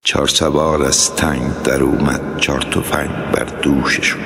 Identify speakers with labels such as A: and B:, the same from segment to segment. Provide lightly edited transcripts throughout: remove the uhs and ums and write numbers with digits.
A: چار سوار از تنگ در اومد، چار تفنگ بر دوششون.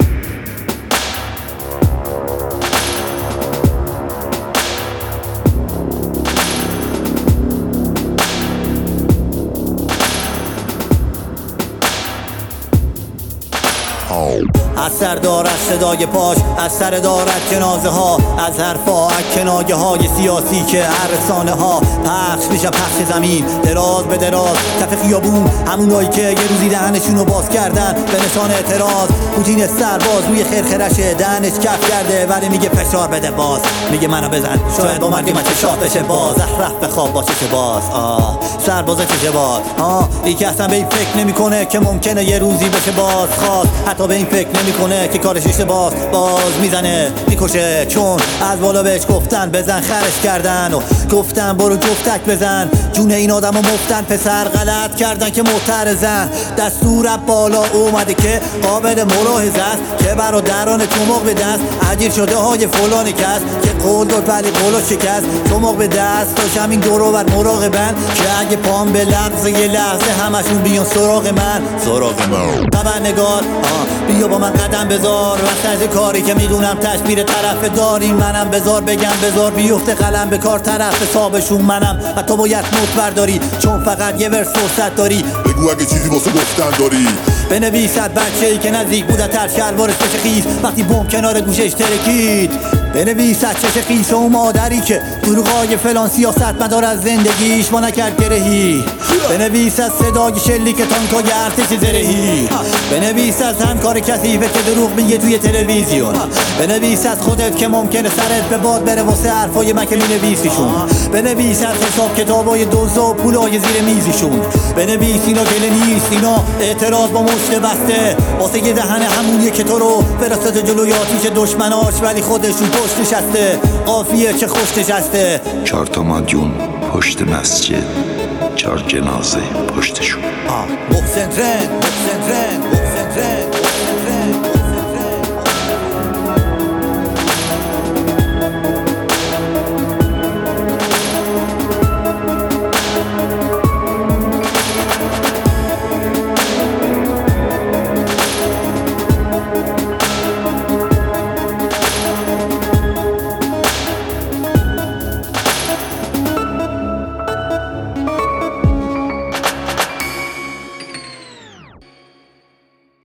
B: از سر دارد صدای پاش، از سر دارد جنازه ها، از حرفا کنایه های سیاسی که هر رسانه ها پخش میشه پخش زمین دراز به دراز کف خیابون. همونایی که یه روزی دهنشونو باز کردن به نشان اعتراض. پوتین سرباز روی خرخرشه دهنش کف کرده ولی میگه فشار بده باز، میگه منو بزن شاید با مرگی من چشات بشه باز. رفت به خواب با چش باز، سربازه چشه باز. یکی اصلا به این فکر نمیکنه که ممکنه یه روزی بشه باز خواست. حتی به این فکر نمیکنه که کارش اشتباهه، باز میزنه میکشه. چون از بالا بهش گفتن بزن خرش کردن و گفتن برو جفتک بزن. جون این آدمو مفتن پسر غلط کردن که معترضن. دستور بالا اومده که قابل ملاحظه است که برادران چماق به دست اجیر شده های فلان کس که قول داد ولی قولو شکست. چماق به دست داشت همین دورو بر مراقبن که اگه پام به لحظه یه لحظه همشون بیان سراغ من خبرنگار بیا با من قدم بذار وسط کاری که میدونم تشبیر طرف داری. منم بذار بگم بذار بیفته قلم به کار طرف حسابشون منم و تو باید نوت برداری چون فقط یه ورس فرصت داری.
C: بگو اگه چیزی واسه گفتن داری.
B: بنویسد بچه‌ای که نزدیک بود تر شلوارش بشه خیس وقتی بوم کنار گوشش ترکید. بنویسد چش خیس و مادری که دروغای فلان سیاست مدار از زندگیش ما نکرد گرهی. بنویسد صدای شلیک تانکای ارتش زرهی. بنویسد همکار کثیفه که دروغ میگه توی تلویزیون. بنویسد خودت که ممکنه سرت به باد بره واسه حرفای من که مینویسیشون. بنویسد حساب کتابای دوزا و پولای زیر میزیشون. بنویس اینا گله نیست، اینا اعتراض با مشت بسته واسه یه دهن همونیه که تو رو فرستاد جلوی آتیش دشمناش ولی خودشون پشت نشسته. قافیه چه خوش نشسته.
A: 4 تا مادیون پشت مسجد، 4 جنازه پشتشون.
B: محسن ترند